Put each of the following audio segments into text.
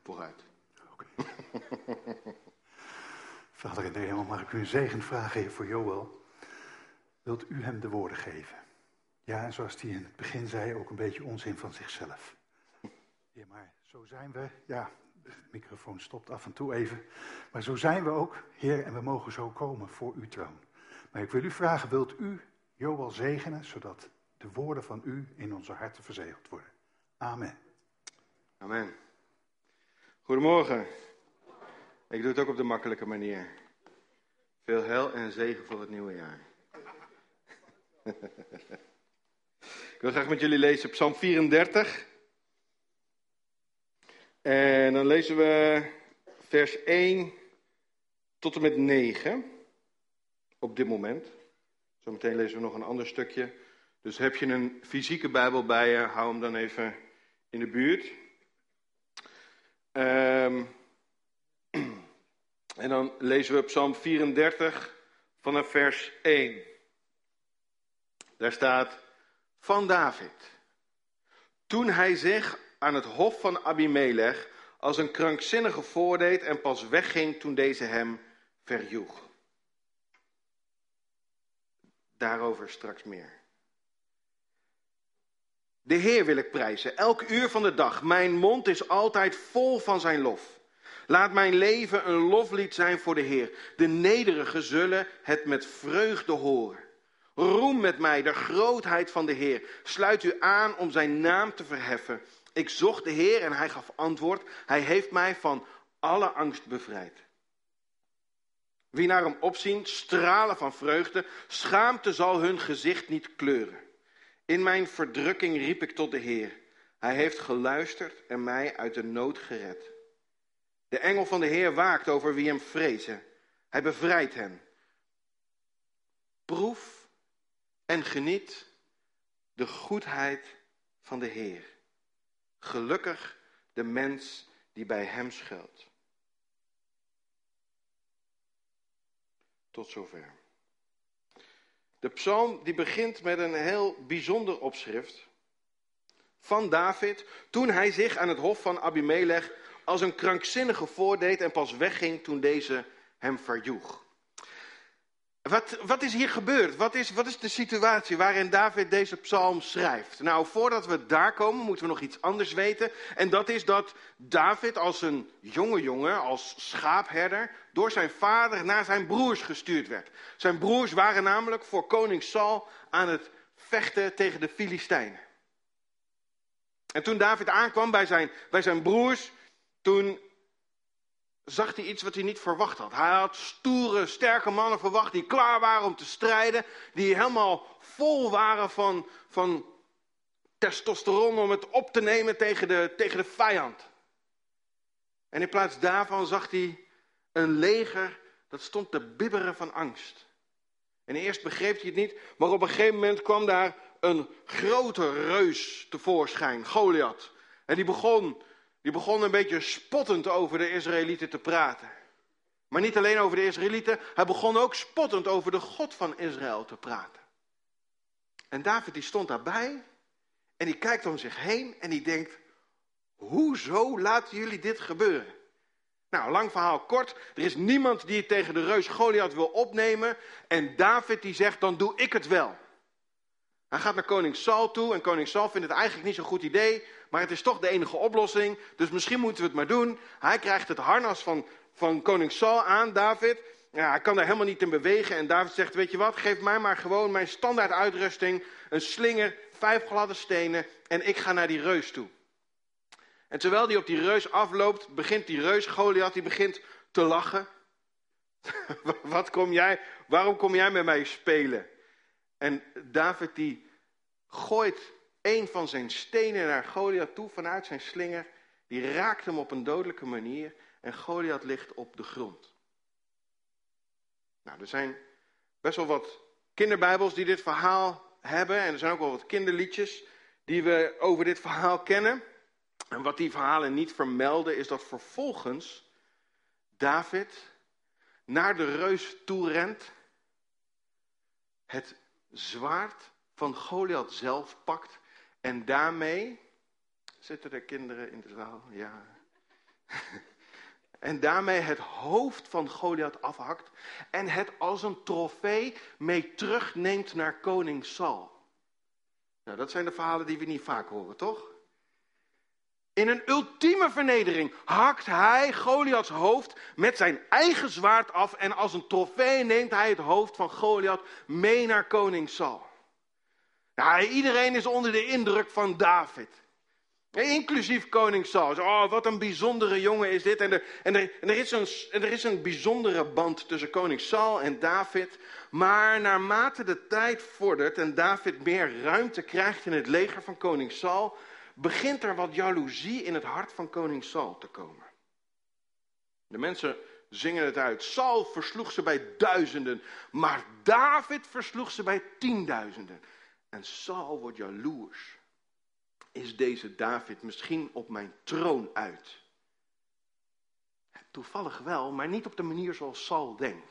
vooruit. Okay. Vader in de hemel, mag ik u een zegen vragen voor Joël? Wilt u hem de woorden geven? Ja, en zoals hij in het begin zei, ook een beetje onzin van zichzelf. Ja, maar zo zijn we. Ja, de microfoon stopt af en toe even. Maar zo zijn we ook, Heer, en we mogen zo komen voor uw troon. Maar ik wil u vragen, wilt u Joël zegenen, zodat de woorden van u in onze harten verzegeld worden? Amen. Amen. Goedemorgen. Ik doe het ook op de makkelijke manier. Veel heil en zegen voor het nieuwe jaar. Ik wil graag met jullie lezen Psalm 34. En dan lezen we vers 1 tot en met 9. Op dit moment. Zometeen lezen we nog een ander stukje. Dus heb je een fysieke Bijbel bij je, hou hem dan even in de buurt. En dan lezen we Psalm 34 vanaf vers 1. Daar staat: van David. Toen hij zich aan het hof van Abimelech als een krankzinnige voordeed en pas wegging toen deze hem verjoeg. Daarover straks meer. De Heer wil ik prijzen, elk uur van de dag. Mijn mond is altijd vol van zijn lof. Laat mijn leven een loflied zijn voor de Heer. De nederigen zullen het met vreugde horen. Roem met mij de grootheid van de Heer. Sluit u aan om zijn naam te verheffen. Ik zocht de Heer en hij gaf antwoord. Hij heeft mij van alle angst bevrijd. Wie naar hem opzien, stralen van vreugde. Schaamte zal hun gezicht niet kleuren. In mijn verdrukking riep ik tot de Heer. Hij heeft geluisterd en mij uit de nood gered. De engel van de Heer waakt over wie hem vrezen. Hij bevrijdt hen. Proef en geniet de goedheid van de Heer. Gelukkig de mens die bij hem schuilt. Tot zover. De psalm die begint met een heel bijzonder opschrift van David, toen hij zich aan het hof van Abimelech als een krankzinnige voordeed en pas wegging toen deze hem verjoeg. Wat is hier gebeurd? Wat is de situatie waarin David deze psalm schrijft? Nou, voordat we daar komen, moeten we nog iets anders weten. En dat is dat David als een jonge jongen, als schaapherder, door zijn vader naar zijn broers gestuurd werd. Zijn broers waren namelijk voor koning Saul aan het vechten tegen de Filistijnen. En toen David aankwam bij zijn broers, toen zag hij iets wat hij niet verwacht had. Hij had stoere, sterke mannen verwacht die klaar waren om te strijden. Die helemaal vol waren van testosteron om het op te nemen tegen de vijand. En in plaats daarvan zag hij een leger dat stond te bibberen van angst. En eerst begreep hij het niet, maar op een gegeven moment kwam daar een grote reus tevoorschijn, Goliath. En die begon een beetje spottend over de Israëlieten te praten. Maar niet alleen over de Israëlieten, hij begon ook spottend over de God van Israël te praten. En David die stond daarbij en die kijkt om zich heen en die denkt: hoezo laten jullie dit gebeuren? Nou, lang verhaal kort, er is niemand die het tegen de reus Goliath wil opnemen. En David die zegt: dan doe ik het wel. Hij gaat naar koning Saul toe en koning Saul vindt het eigenlijk niet zo'n goed idee. Maar het is toch de enige oplossing, dus misschien moeten we het maar doen. Hij krijgt het harnas van koning Saul aan, David. Ja, hij kan daar helemaal niet in bewegen. En David zegt: weet je wat, geef mij maar gewoon mijn standaard uitrusting. Een slinger, 5 gladde stenen en ik ga naar die reus toe. En terwijl hij op die reus afloopt, begint die reus Goliath, die begint te lachen. Waarom kom jij met mij spelen? En David die gooit een van zijn stenen naar Goliath toe vanuit zijn slinger. Die raakt hem op een dodelijke manier en Goliath ligt op de grond. Nou, er zijn best wel wat kinderbijbels die dit verhaal hebben. En er zijn ook wel wat kinderliedjes die we over dit verhaal kennen. En wat die verhalen niet vermelden is dat vervolgens David naar de reus toe rent, het zwaard van Goliath zelf pakt en daarmee, zitten er kinderen in de zaal? Ja, En daarmee het hoofd van Goliath afhakt. En het als een trofee mee terugneemt naar koning Saul. Nou, dat zijn de verhalen die we niet vaak horen, toch? In een ultieme vernedering hakt hij Goliaths hoofd met zijn eigen zwaard af. En als een trofee neemt hij het hoofd van Goliath mee naar koning Saul. Nou, iedereen is onder de indruk van David. Inclusief koning Saul. Oh, wat een bijzondere jongen is dit. Er is een bijzondere band tussen koning Saul en David. Maar naarmate de tijd vordert en David meer ruimte krijgt in het leger van koning Saul, begint er wat jaloezie in het hart van koning Saul te komen. De mensen zingen het uit. Saul versloeg ze bij duizenden, maar David versloeg ze bij 10.000. En Saul wordt jaloers. Is deze David misschien op mijn troon uit? Toevallig wel, maar niet op de manier zoals Saul denkt.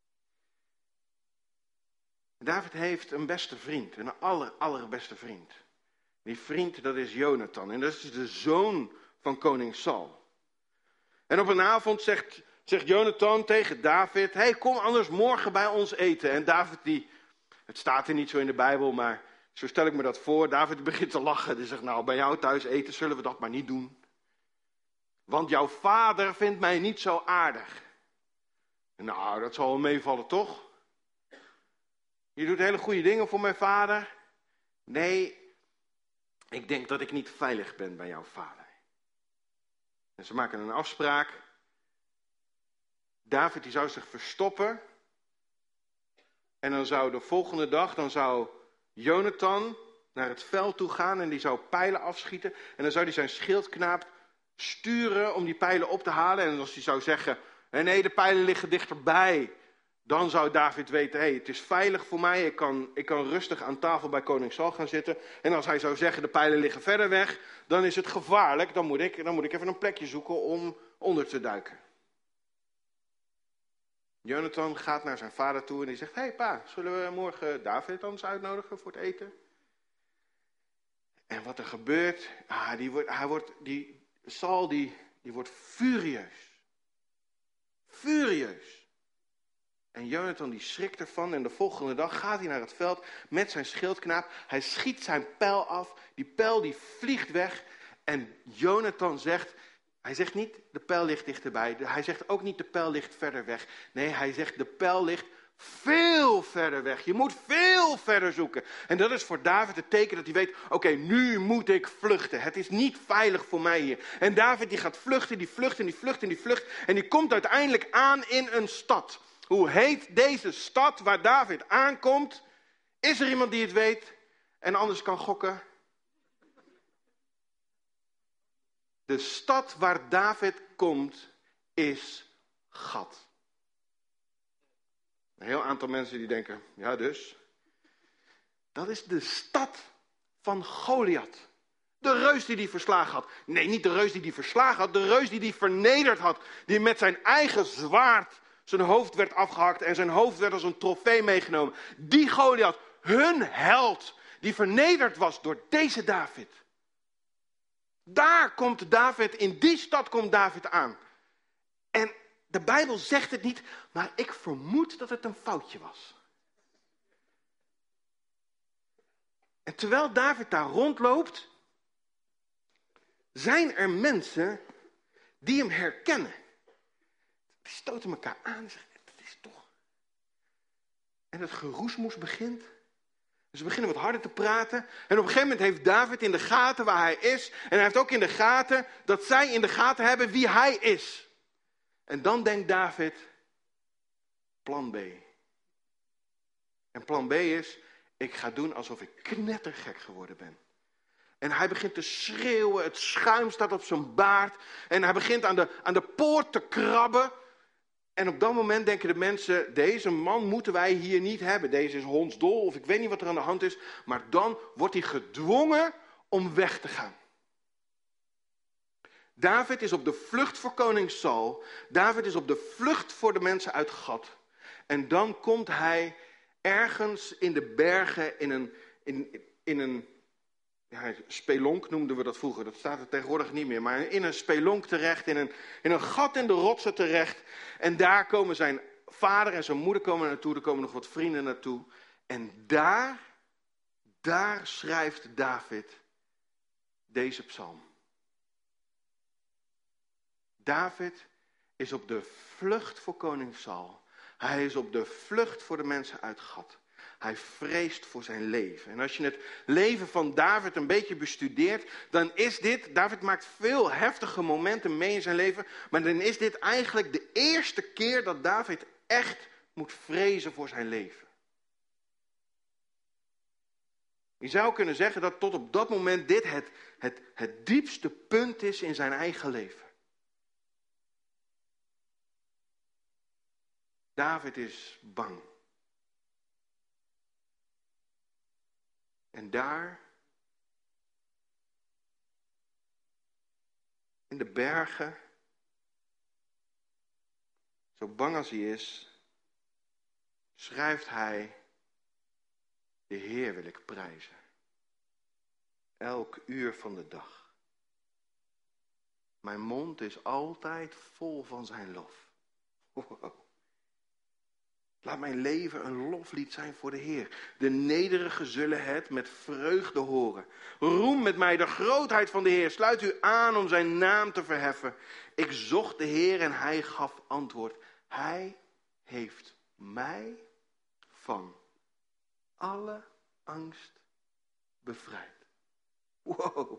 David heeft een beste vriend, een allerbeste vriend. Die vriend, dat is Jonathan en dat is de zoon van koning Saul. En op een avond zegt Jonathan tegen David, hey, kom anders morgen bij ons eten. En David, het staat er niet zo in de Bijbel, maar zo stel ik me dat voor. David begint te lachen. Hij zegt, nou, bij jou thuis eten zullen we dat maar niet doen. Want jouw vader vindt mij niet zo aardig. Nou, dat zal wel meevallen, toch? Je doet hele goede dingen voor mijn vader. Nee, ik denk dat ik niet veilig ben bij jouw vader. En ze maken een afspraak. David die zou zich verstoppen. En dan zou de volgende dag, Jonathan naar het veld toe gaan en die zou pijlen afschieten. En dan zou hij zijn schildknaap sturen om die pijlen op te halen. En als hij zou zeggen, nee, de pijlen liggen dichterbij. Dan zou David weten, hey, het is veilig voor mij. Ik kan rustig aan tafel bij koning Saul gaan zitten. En als hij zou zeggen, de pijlen liggen verder weg, dan is het gevaarlijk. Dan moet ik even een plekje zoeken om onder te duiken. Jonathan gaat naar zijn vader toe en die zegt, hey pa, zullen we morgen David ons uitnodigen voor het eten? En wat er gebeurt, Saul wordt furieus. Furieus. En Jonathan die schrikt ervan en de volgende dag gaat hij naar het veld met zijn schildknaap. Hij schiet zijn pijl af, die pijl die vliegt weg en Jonathan zegt, hij zegt niet de pijl ligt dichterbij, hij zegt ook niet de pijl ligt verder weg. Nee, hij zegt de pijl ligt veel verder weg. Je moet veel verder zoeken. En dat is voor David het teken dat hij weet, oké, nu moet ik vluchten. Het is niet veilig voor mij hier. En David die gaat vluchten, die vlucht en die vlucht en die vlucht. En die komt uiteindelijk aan in een stad. Hoe heet deze stad waar David aankomt? Is er iemand die het weet en anders kan gokken? De stad waar David komt is Gat. Een heel aantal mensen die denken, ja dus. Dat is de stad van Goliath. De reus die verslagen had. Nee, niet de reus die verslagen had. De reus die vernederd had. Die met zijn eigen zwaard zijn hoofd werd afgehakt. En zijn hoofd werd als een trofee meegenomen. Die Goliath, hun held. Die vernederd was door deze David. Daar komt David, in die stad komt David aan. En de Bijbel zegt het niet, maar ik vermoed dat het een foutje was. En terwijl David daar rondloopt, zijn er mensen die hem herkennen. Die stoten elkaar aan en zeggen, dat is toch. En het geroesmoes begint. En ze beginnen wat harder te praten. En op een gegeven moment heeft David in de gaten waar hij is. En hij heeft ook in de gaten dat zij in de gaten hebben wie hij is. En dan denkt David, plan B. En plan B is, ik ga doen alsof ik knettergek geworden ben. En hij begint te schreeuwen, het schuim staat op zijn baard. En hij begint aan de poort te krabben. En op dat moment denken de mensen, deze man moeten wij hier niet hebben. Deze is hondsdol of ik weet niet wat er aan de hand is. Maar dan wordt hij gedwongen om weg te gaan. David is op de vlucht voor koning Saul. David is op de vlucht voor de mensen uit Gat. En dan komt hij ergens in de bergen in spelonk noemden we dat vroeger, dat staat er tegenwoordig niet meer. Maar in een spelonk terecht, in een gat in de rotsen terecht. En daar komen zijn vader en zijn moeder komen naartoe, er komen nog wat vrienden naartoe. En daar schrijft David deze psalm. David is op de vlucht voor koning Saul. Hij is op de vlucht voor de mensen uit Gat. Hij vreest voor zijn leven. En als je het leven van David een beetje bestudeert, dan is dit, David maakt veel heftige momenten mee in zijn leven, maar dan is dit eigenlijk de eerste keer dat David echt moet vrezen voor zijn leven. Je zou kunnen zeggen dat tot op dat moment dit het diepste punt is in zijn eigen leven. David is bang. En daar, in de bergen, zo bang als hij is, schrijft hij: de Heer wil ik prijzen. Elk uur van de dag. Mijn mond is altijd vol van zijn lof. Wow. Laat mijn leven een loflied zijn voor de Heer. De nederigen zullen het met vreugde horen. Roem met mij de grootheid van de Heer. Sluit u aan om zijn naam te verheffen. Ik zocht de Heer en hij gaf antwoord. Hij heeft mij van alle angst bevrijd. Wow.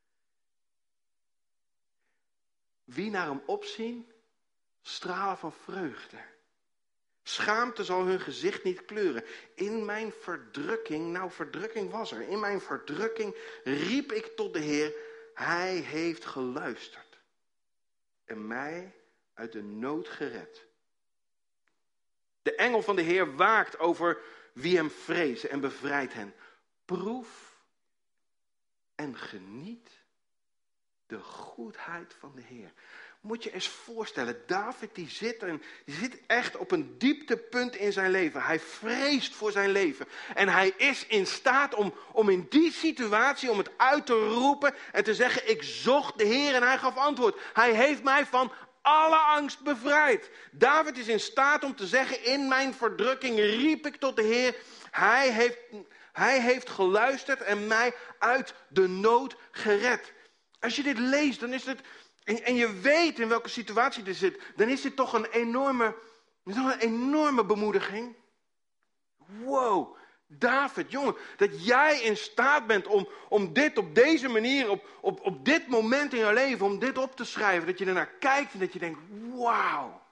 Wie naar hem opzien, stralen van vreugde. Schaamte zal hun gezicht niet kleuren. In mijn verdrukking, nou verdrukking was er. In mijn verdrukking riep ik tot de Heer. Hij heeft geluisterd. En mij uit de nood gered. De engel van de Heer waakt over wie hem vrezen en bevrijdt hen. Proef en geniet de goedheid van de Heer. Moet je eens voorstellen, David die zit echt op een dieptepunt in zijn leven. Hij vreest voor zijn leven. En hij is in staat om in die situatie, om het uit te roepen en te zeggen: ik zocht de Heer en hij gaf antwoord. Hij heeft mij van alle angst bevrijd. David is in staat om te zeggen: in mijn verdrukking riep ik tot de Heer. Hij heeft geluisterd en mij uit de nood gered. Als je dit leest, dan is het, en je weet in welke situatie dit zit, dan is dit toch een enorme bemoediging. Wow, David, jongen, dat jij in staat bent om dit op deze manier, op dit moment in jouw leven, om dit op te schrijven. Dat je ernaar kijkt en dat je denkt: wauw,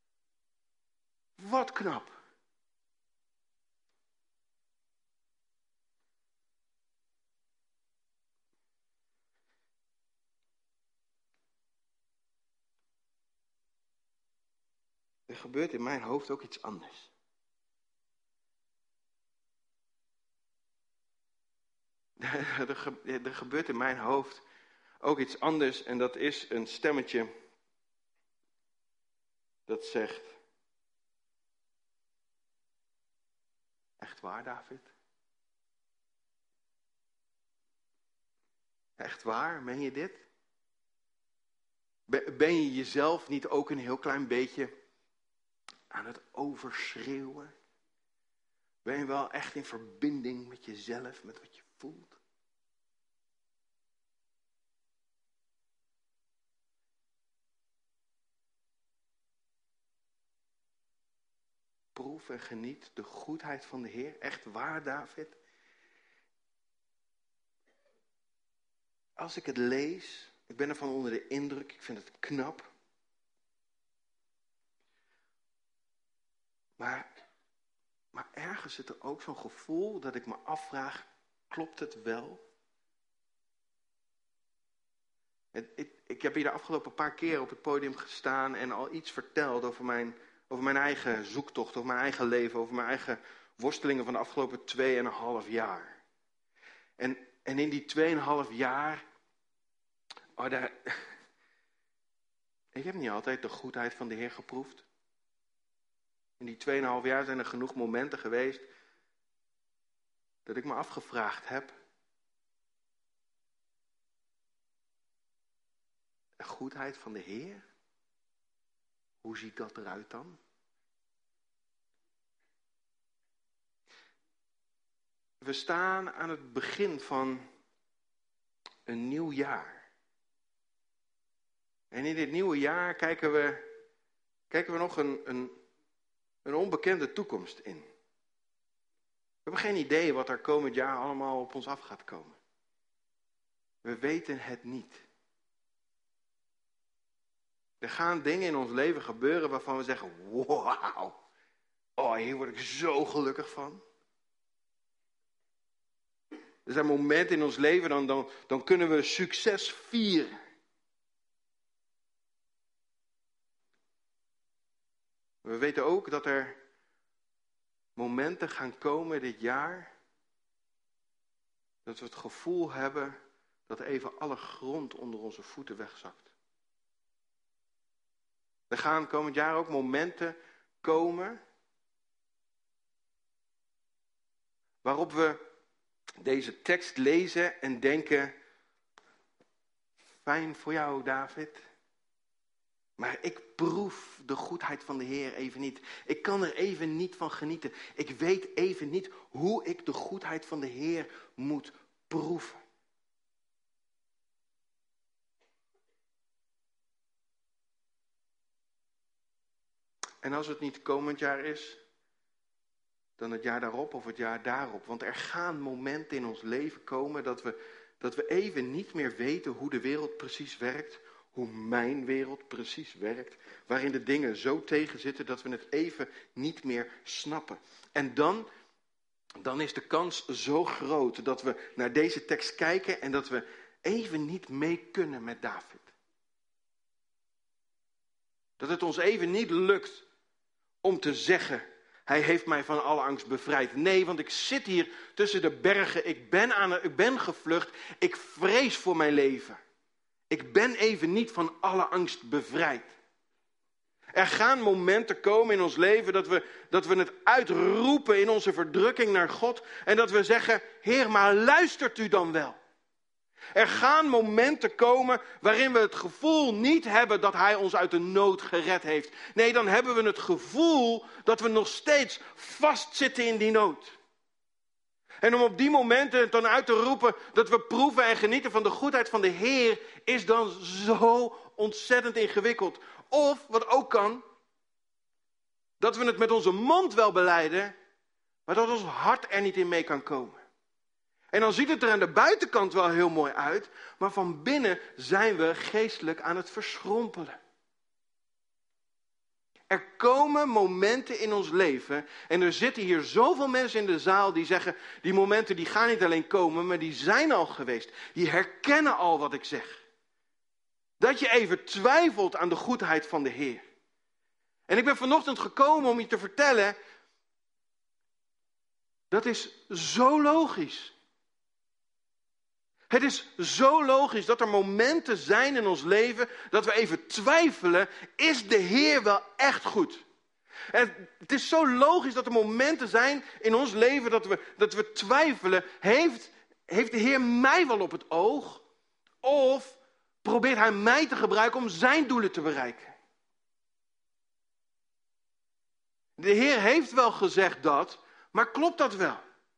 wat knap. Er gebeurt in mijn hoofd ook iets anders. Er gebeurt in mijn hoofd ook iets anders en dat is een stemmetje dat zegt: echt waar, David? Echt waar? Meen je dit? Ben je jezelf niet ook een heel klein beetje aan het overschreeuwen? Ben je wel echt in verbinding met jezelf, met wat je voelt? Proef en geniet de goedheid van de Heer. Echt waar, David? Als ik het lees, ik ben ervan onder de indruk, ik vind het knap. Maar ergens zit er ook zo'n gevoel dat ik me afvraag: klopt het wel? Ik heb hier de afgelopen paar keer op het podium gestaan en al iets verteld over mijn eigen zoektocht, over mijn eigen leven, over mijn eigen worstelingen van de afgelopen 2,5 jaar. En in die 2,5 jaar, ik heb niet altijd de goedheid van de Heer geproefd. In die 2,5 jaar zijn er genoeg momenten geweest dat ik me afgevraagd heb: De goedheid van de Heer? Hoe ziet dat eruit dan? We staan aan het begin van een nieuw jaar. En in dit nieuwe jaar kijken we nog een onbekende toekomst in. We hebben geen idee wat er komend jaar allemaal op ons af gaat komen. We weten het niet. Er gaan dingen in ons leven gebeuren waarvan we zeggen, wauw, oh, hier word ik zo gelukkig van. Er zijn momenten in ons leven, dan kunnen we succes vieren. We weten ook dat er momenten gaan komen dit jaar, dat we het gevoel hebben dat even alle grond onder onze voeten wegzakt. Er gaan komend jaar ook momenten komen waarop we deze tekst lezen en denken, fijn voor jou, David. Maar ik proef de goedheid van de Heer even niet. Ik kan er even niet van genieten. Ik weet even niet hoe ik de goedheid van de Heer moet proeven. En als het niet komend jaar is, dan het jaar daarop of het jaar daarop. Want er gaan momenten in ons leven komen dat we even niet meer weten hoe de wereld precies werkt. Hoe mijn wereld precies werkt. Waarin de dingen zo tegenzitten dat we het even niet meer snappen. En dan is de kans zo groot dat we naar deze tekst kijken en dat we even niet mee kunnen met David. Dat het ons even niet lukt om te zeggen, hij heeft mij van alle angst bevrijd. Nee, want ik zit hier tussen de bergen, ik ben gevlucht, ik vrees voor mijn leven. Ik ben even niet van alle angst bevrijd. Er gaan momenten komen in ons leven dat we het uitroepen in onze verdrukking naar God. En dat we zeggen, Heer, maar luistert u dan wel? Er gaan momenten komen waarin we het gevoel niet hebben dat hij ons uit de nood gered heeft. Nee, dan hebben we het gevoel dat we nog steeds vastzitten in die nood. En om op die momenten dan uit te roepen dat we proeven en genieten van de goedheid van de Heer, is dan zo ontzettend ingewikkeld. Of, wat ook kan, dat we het met onze mond wel belijden, maar dat ons hart er niet in mee kan komen. En dan ziet het er aan de buitenkant wel heel mooi uit, maar van binnen zijn we geestelijk aan het verschrompelen. Er komen momenten in ons leven, en er zitten hier zoveel mensen in de zaal die zeggen, die momenten die gaan niet alleen komen, maar die zijn al geweest. Die herkennen al wat ik zeg. Dat je even twijfelt aan de goedheid van de Heer. En ik ben vanochtend gekomen om je te vertellen, dat is zo logisch. Het is zo logisch dat er momenten zijn in ons leven dat we even twijfelen, is de Heer wel echt goed? En het is zo logisch dat er momenten zijn in ons leven dat we twijfelen, heeft de Heer mij wel op het oog? Of probeert hij mij te gebruiken om zijn doelen te bereiken? De Heer heeft wel gezegd dat, maar klopt dat wel?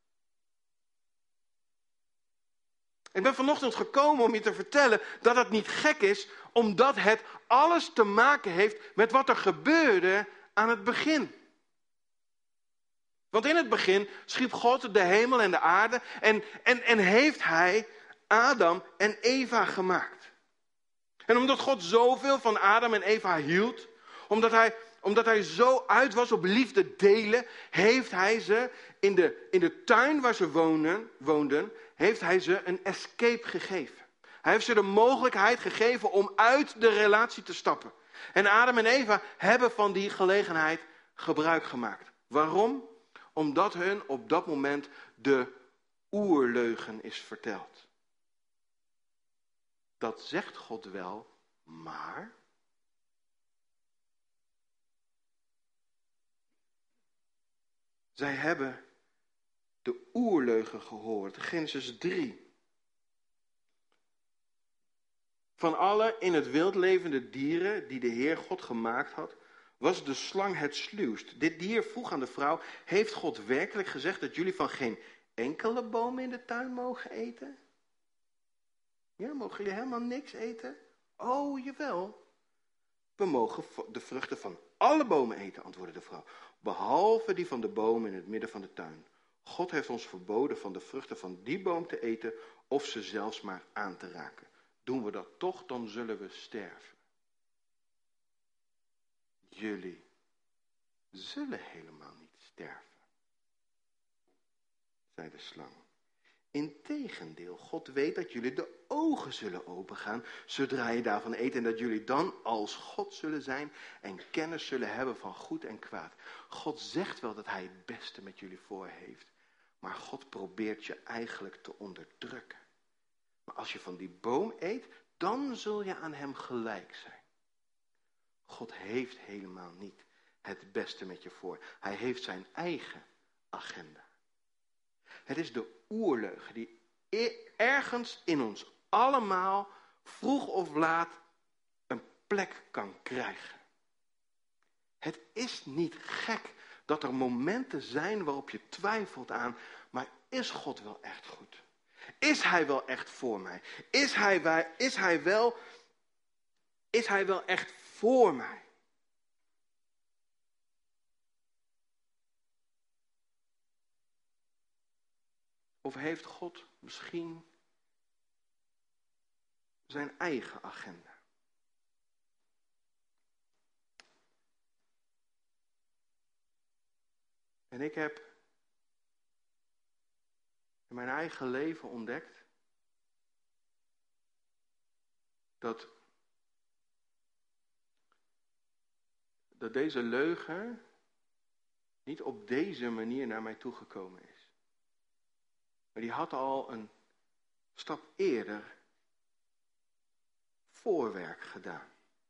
Ik ben vanochtend gekomen om je te vertellen dat het niet gek is, omdat het alles te maken heeft met wat er gebeurde aan het begin. Want in het begin schiep God de hemel en de aarde en heeft hij Adam en Eva gemaakt. En omdat God zoveel van Adam en Eva hield, omdat hij zo uit was op liefde delen, heeft hij ze in de tuin waar ze woonden, heeft hij ze een escape gegeven. Hij heeft ze de mogelijkheid gegeven om uit de relatie te stappen. En Adam en Eva hebben van die gelegenheid gebruik gemaakt. Waarom? Omdat hun op dat moment de oerleugen is verteld. Dat zegt God wel, maar zij hebben de oerleugen gehoord. Genesis 3. Van alle in het wild levende dieren die de Heer God gemaakt had, was de slang het sluwst. Dit dier vroeg aan de vrouw, heeft God werkelijk gezegd dat jullie van geen enkele boom in de tuin mogen eten? Ja, mogen jullie helemaal niks eten? Oh, jawel. We mogen de vruchten van alle bomen eten, antwoordde de vrouw, behalve die van de boom in het midden van de tuin. God heeft ons verboden van de vruchten van die boom te eten of ze zelfs maar aan te raken. Doen we dat toch, dan zullen we sterven. Jullie zullen helemaal niet sterven, zei de slang. Integendeel, God weet dat jullie de ogen zullen opengaan zodra je daarvan eet en dat jullie dan als God zullen zijn en kennis zullen hebben van goed en kwaad. God zegt wel dat hij het beste met jullie voor heeft, maar God probeert je eigenlijk te onderdrukken. Maar als je van die boom eet, dan zul je aan hem gelijk zijn. God heeft helemaal niet het beste met je voor. Hij heeft zijn eigen agenda. Het is de oerleugen die ergens in ons allemaal vroeg of laat een plek kan krijgen. Het is niet gek dat er momenten zijn waarop je twijfelt aan, maar is God wel echt goed? Is hij wel echt voor mij? Is hij wel echt voor mij? Of heeft God misschien zijn eigen agenda? En ik heb in mijn eigen leven ontdekt dat deze leugen niet op deze manier naar mij toegekomen is. Maar die had al een stap eerder voorwerk gedaan.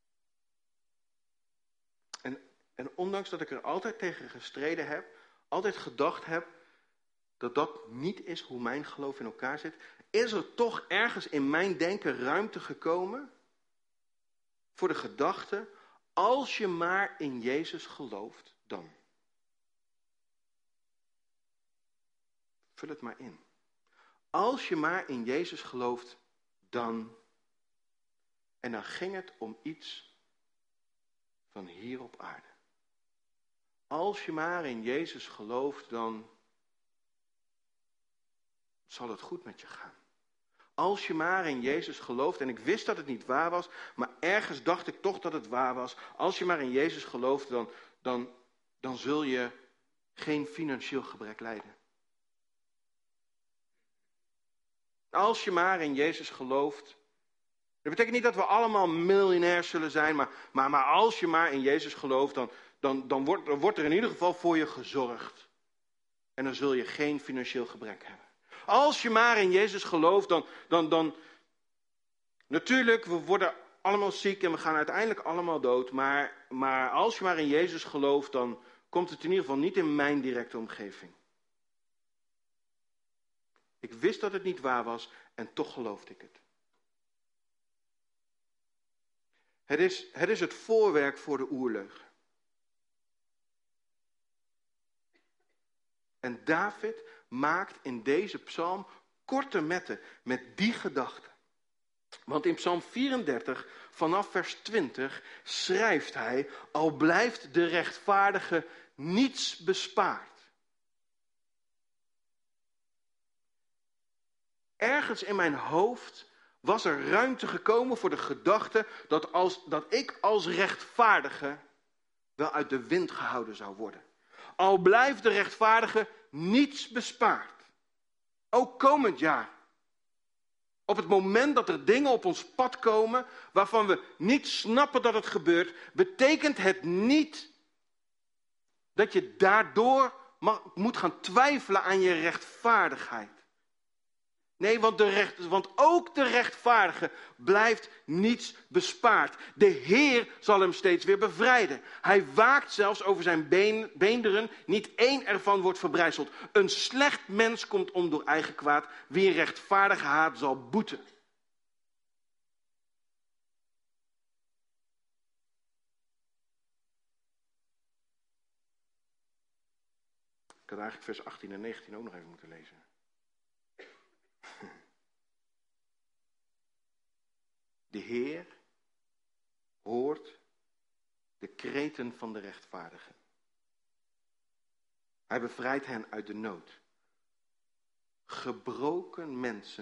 En ondanks dat ik er altijd tegen gestreden heb, altijd gedacht heb dat dat niet is hoe mijn geloof in elkaar zit, is er toch ergens in mijn denken ruimte gekomen voor de gedachte, als je maar in Jezus gelooft, dan. Vul het maar in. Als je maar in Jezus gelooft, dan. En dan ging het om iets van hier op aarde. Als je maar in Jezus gelooft, dan zal het goed met je gaan. Als je maar in Jezus gelooft, en ik wist dat het niet waar was, maar ergens dacht ik toch dat het waar was. Als je maar in Jezus gelooft, dan zul je geen financieel gebrek lijden. Als je maar in Jezus gelooft. Dat betekent niet dat we allemaal miljonairs zullen zijn, maar als je maar in Jezus gelooft, dan wordt er in ieder geval voor je gezorgd. En dan zul je geen financieel gebrek hebben. Als je maar in Jezus gelooft, dan natuurlijk, we worden allemaal ziek en we gaan uiteindelijk allemaal dood. Maar als je maar in Jezus gelooft, dan komt het in ieder geval niet in mijn directe omgeving. Ik wist dat het niet waar was en toch geloofde ik het. Het is het voorwerk voor de oerleugen. En David maakt in deze psalm korte metten met die gedachte. Want in psalm 34 vanaf vers 20 schrijft hij, al blijft de rechtvaardige niets bespaard. Ergens in mijn hoofd was er ruimte gekomen voor de gedachte dat ik als rechtvaardige wel uit de wind gehouden zou worden. Al blijft de rechtvaardige niets bespaard. Ook komend jaar. Op het moment dat er dingen op ons pad komen waarvan we niet snappen dat het gebeurt, betekent het niet dat je daardoor moet gaan twijfelen aan je rechtvaardigheid. Nee, want ook de rechtvaardige blijft niets bespaard. De Heer zal hem steeds weer bevrijden. Hij waakt zelfs over zijn beenderen, niet één ervan wordt verbrijzeld. Een slecht mens komt om door eigen kwaad, wie een rechtvaardige haat zal boeten. had eigenlijk vers 18 en 19 ook nog even moeten lezen. De Heer hoort de kreten van de rechtvaardigen. Hij bevrijdt hen uit de nood. Gebroken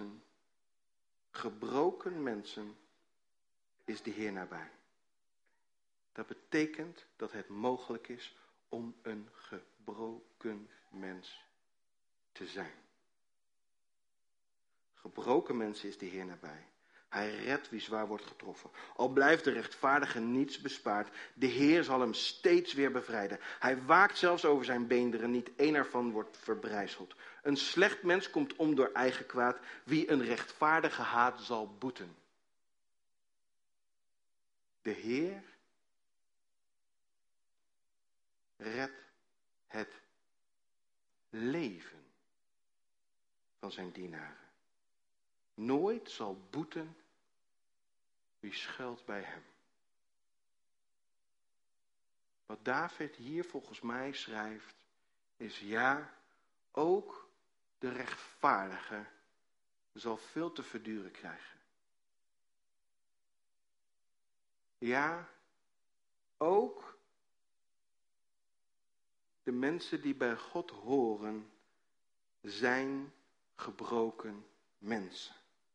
mensen is de Heer nabij. Dat betekent dat het mogelijk is om een gebroken mens te zijn. Gebroken mensen is de Heer nabij. Hij redt wie zwaar wordt getroffen. Al blijft de rechtvaardige niets bespaard, de Heer zal hem steeds weer bevrijden. Hij waakt zelfs over zijn beenderen, niet één ervan wordt verbrijzeld. Een slecht mens komt om door eigen kwaad, wie een rechtvaardige haat zal boeten. De Heer redt het leven van zijn dienaren. Nooit zal boeten wie schuilt bij hem. Wat David hier volgens mij schrijft, is ja, ook de rechtvaardige zal veel te verduren krijgen. Ja, ook de mensen die bij God horen, zijn gebroken mensen.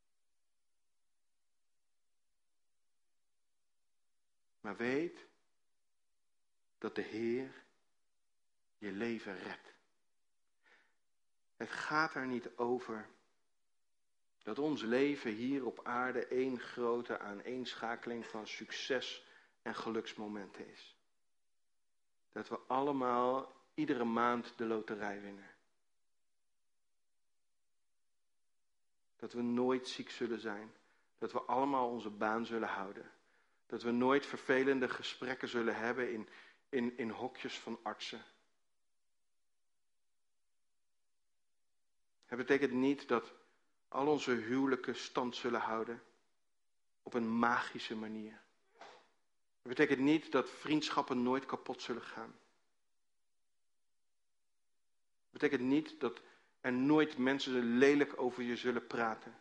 Maar weet dat de Heer je leven redt. Het gaat er niet over dat ons leven hier op aarde één grote aaneenschakeling van succes en geluksmomenten is. Dat we allemaal iedere maand de loterij winnen. Dat we nooit ziek zullen zijn. Dat we allemaal onze baan zullen houden. Dat we nooit vervelende gesprekken zullen hebben in hokjes van artsen. Het betekent niet dat al onze huwelijken stand zullen houden op een magische manier. Het betekent niet dat vriendschappen nooit kapot zullen gaan. Het betekent niet dat er nooit mensen lelijk over je zullen praten.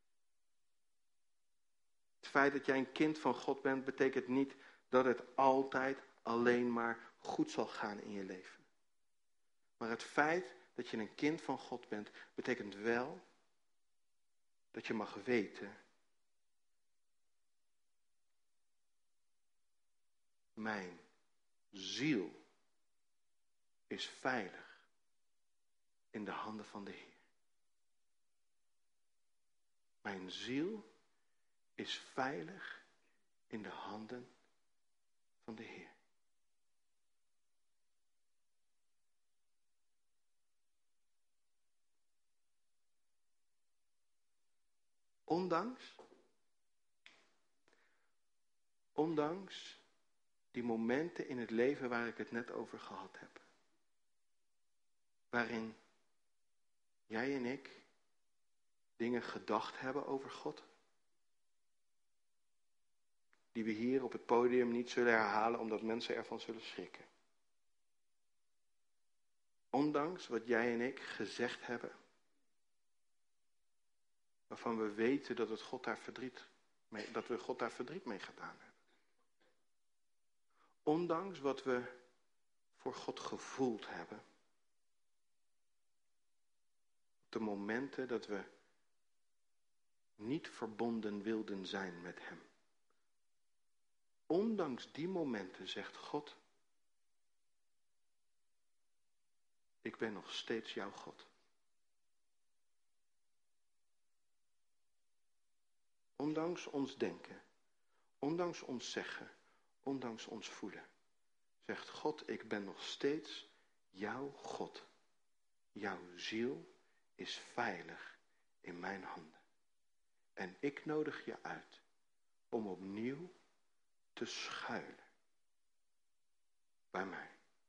Het feit dat jij een kind van God bent, betekent niet dat het altijd alleen maar goed zal gaan in je leven. Maar het feit dat je een kind van God bent, betekent wel dat je mag weten: mijn ziel is veilig in de handen van de Heer. Mijn ziel is veilig in de handen van de Heer. Ondanks die momenten in het leven waar ik het net over gehad heb. Waarin jij en ik dingen gedacht hebben over God. Die we hier op het podium niet zullen herhalen omdat mensen ervan zullen schrikken. Ondanks wat jij en ik gezegd hebben. Waarvan we weten dat we God daar verdriet mee gedaan hebben. Ondanks wat we voor God gevoeld hebben. Op de momenten dat we niet verbonden wilden zijn met hem. Ondanks die momenten zegt God: ik ben nog steeds jouw God. Ondanks ons denken, ondanks ons zeggen, ondanks ons voelen, zegt God: ik ben nog steeds jouw God. Jouw ziel is veilig in mijn handen. En ik nodig je uit om opnieuw te schuilen bij mij.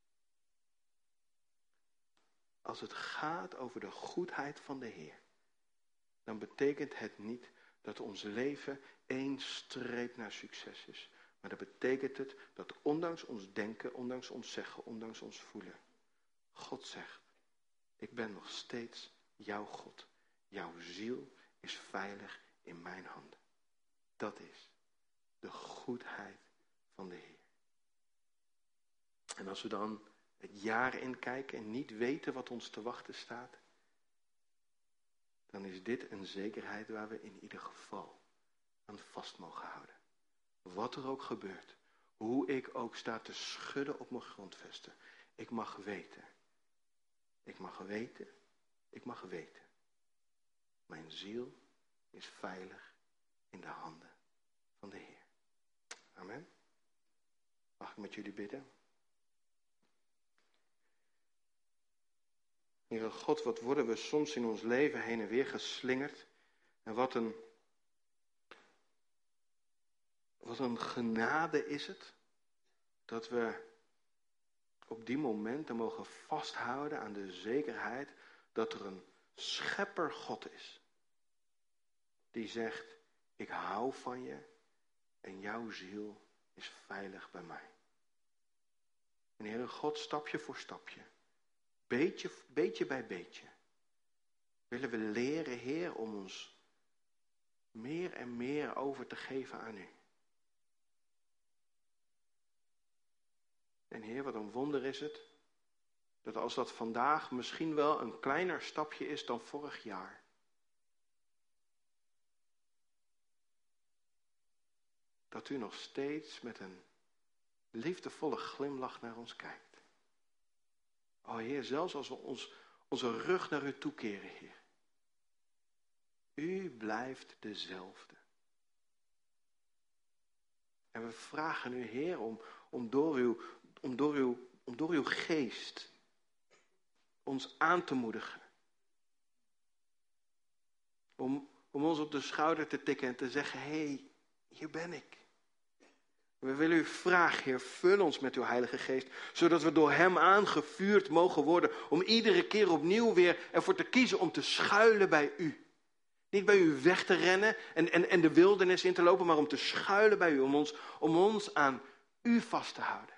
Als het gaat over de goedheid van de Heer, dan betekent het niet dat ons leven één streep naar succes is. Maar dan betekent het dat ondanks ons denken, ondanks ons zeggen, ondanks ons voelen, God zegt: Ik ben nog steeds jouw God. Jouw ziel is veilig in mijn handen. Dat is de goedheid van de Heer. En als we dan het jaar inkijken en niet weten wat ons te wachten staat, dan is dit een zekerheid waar we in ieder geval aan vast mogen houden. Wat er ook gebeurt, hoe ik ook sta te schudden op mijn grondvesten. Ik mag weten. Ik mag weten. Ik mag weten. Mijn ziel is veilig in de handen van de Heer. Amen. Mag ik met jullie bidden? Heere God, wat worden we soms in ons leven heen en weer geslingerd. En wat een genade is het. Dat we op die momenten mogen vasthouden aan de zekerheid dat er een schepper God is. Die zegt, ik hou van je en jouw ziel is veilig bij mij. En Heere God, stapje voor stapje, beetje bij beetje, willen we leren, Heer, om ons meer en meer over te geven aan u. En Heer, wat een wonder is het, dat als dat vandaag misschien wel een kleiner stapje is dan vorig jaar, dat u nog steeds met een liefdevolle glimlach naar ons kijkt. O Heer, zelfs als we onze rug naar u toekeren, Heer. U blijft dezelfde. En we vragen u, Heer, om door uw geest ons aan te moedigen. Om ons op de schouder te tikken en te zeggen, hé, hier ben ik. We willen u vragen, Heer, vul ons met uw Heilige Geest, zodat we door hem aangevuurd mogen worden, om iedere keer opnieuw weer ervoor te kiezen om te schuilen bij u. Niet bij u weg te rennen en de wildernis in te lopen, maar om te schuilen bij u, om ons aan u vast te houden.